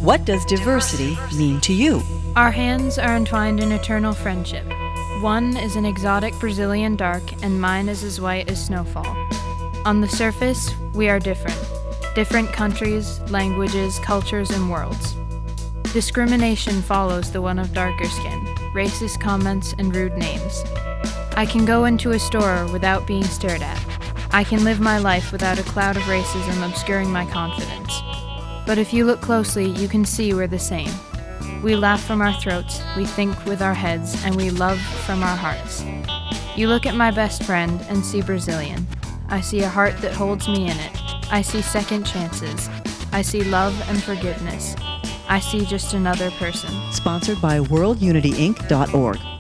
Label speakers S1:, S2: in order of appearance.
S1: What does diversity mean to you?
S2: Our hands are entwined in eternal friendship. One is an exotic Brazilian dark, and mine is as white as snowfall. On the surface, we are different. Different countries, languages, cultures, and worlds. Discrimination follows the one of darker skin, racist comments, and rude names. I can go into a store without being stared at. I can live my life without a cloud of racism obscuring my confidence. But if you look closely, you can see we're the same. We laugh from our throats, we think with our heads, and we love from our hearts. You look at my best friend and see Brazilian. I see a heart that holds me in it. I see second chances. I see love and forgiveness. I see just another person.
S1: Sponsored by WorldUnityInc.org.